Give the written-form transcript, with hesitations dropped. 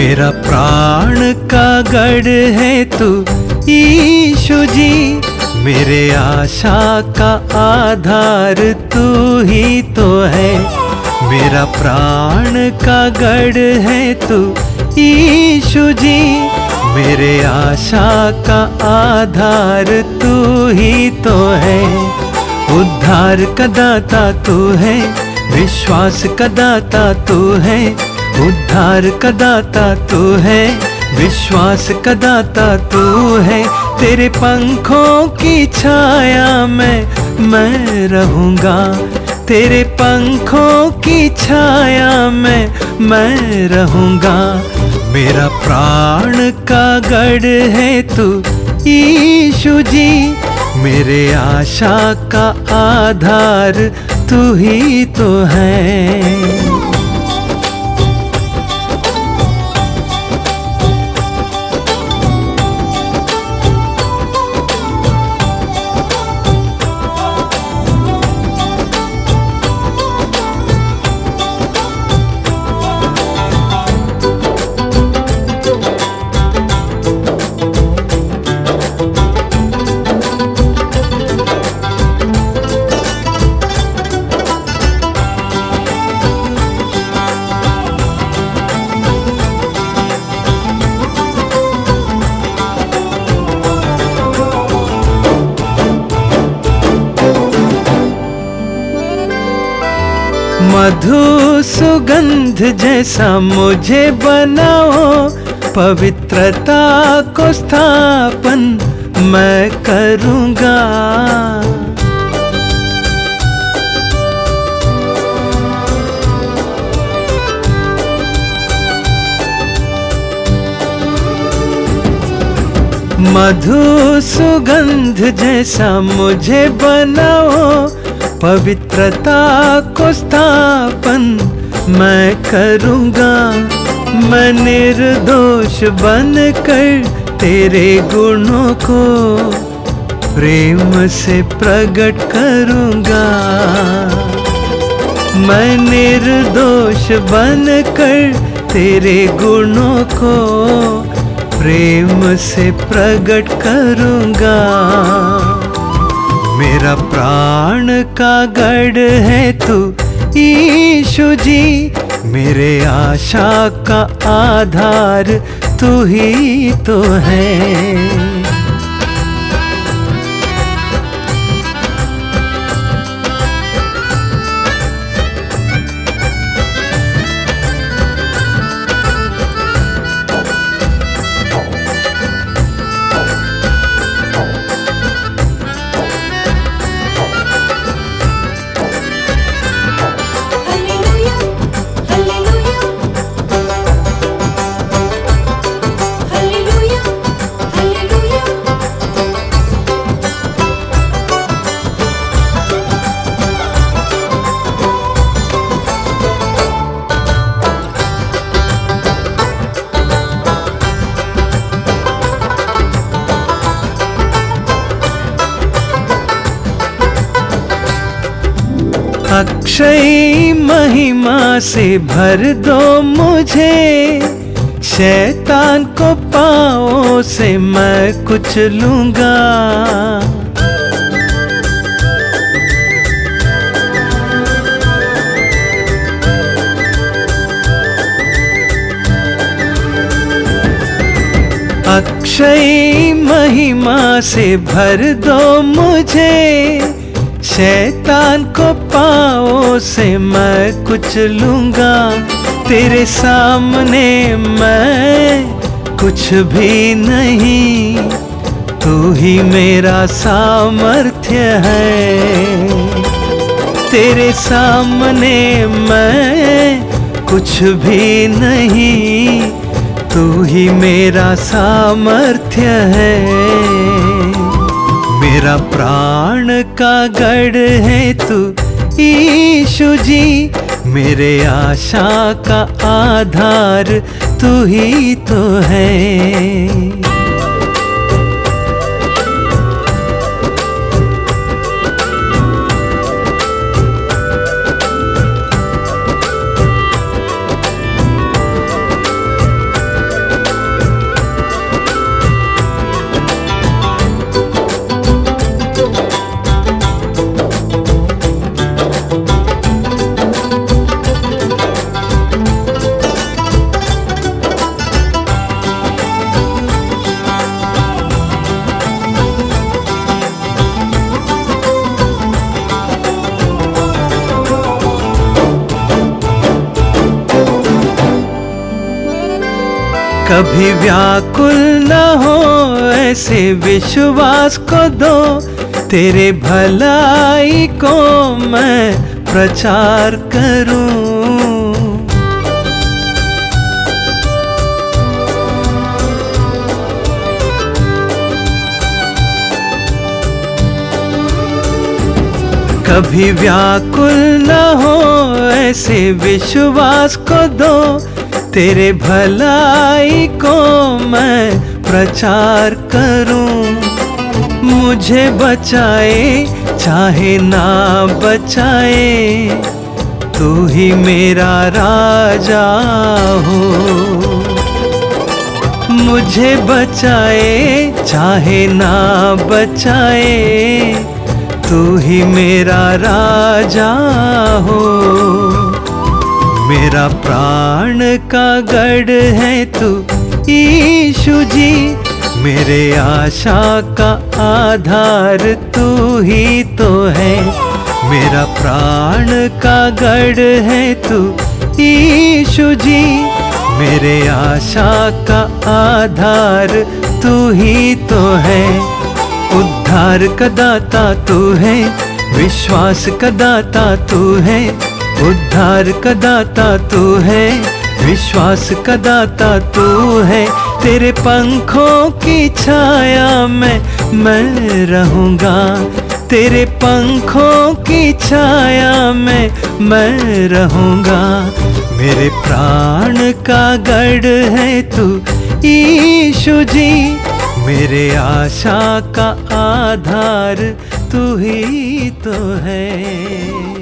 मेरा प्राण का गढ़ है तू यीशु जी, मेरे आशा का आधार तू ही तो है। मेरा प्राण का गढ़ है तू यीशु जी, मेरे आशा का आधार तू ही तो है। उद्धार का दाता तू है, विश्वास का दाता तू है। उद्धार का दाता तू है, विश्वास का दाता तू है। तेरे पंखों की छाया में मैं रहूँगा, तेरे पंखों की छाया में मैं रहूँगा। मेरा प्राण का गढ़ है तू यीशु जी, मेरे आशा का आधार तू ही तो है। मधु सुगंध जैसा मुझे बनाओ, पवित्रता को स्थापन मैं करूँगा। मधु सुगंध जैसा मुझे बनाओ, पवित्रता को स्थापन मैं करूँगा। मैं निर्दोष बनकर तेरे गुणों को प्रेम से प्रकट करूँगा। मैं निर्दोष बनकर तेरे गुणों को प्रेम से प्रकट करूँगा। मेरा प्राण का गढ़ है तू यीशु जी, मेरे आशा का आधार तू ही तो है। अक्षय महिमा से भर दो मुझे, शैतान को पाँवों से मैं कुचलूँगा। अक्षय महिमा से भर दो मुझे, शैतान को पाँवों से मैं कुचलूँगा। तेरे सामने मैं कुछ भी नहीं, तू ही मेरा सामर्थ्य है। तेरे सामने मैं कुछ भी नहीं, तू ही मेरा सामर्थ्य है। मेरा प्राण का गढ़ है तू यीशु जी, मेरे आशा का आधार तू ही तो है। कभी व्याकुल न हो ऐसे विश्वास को दो, तेरे भलाई को मैं प्रचार करूं। कभी व्याकुल न हो ऐसे विश्वास को दो, तेरे भलाई को मैं प्रचार करूं। मुझे बचाए चाहे ना बचाए, तू ही मेरा राजा हो। मुझे बचाए चाहे ना बचाए, तू ही मेरा राजा हो। मेरा प्राण का गढ़ है तू यीशु जी, मेरे आशा का आधार तू ही तो है। मेरा प्राण का गढ़ है तू यीशु जी, मेरे आशा का आधार तू ही तो है। उद्धार का दाता तू है, विश्वास का दाता तू है। उद्धार का दाता तू है, विश्वास का दाता तू है। तेरे पंखों की छाया में मैं रहूंगा, तेरे पंखों की छाया में मैं रहूंगा। मेरे प्राण का गढ़ है तू यीशु जी, मेरे आशा का आधार तू ही तो है।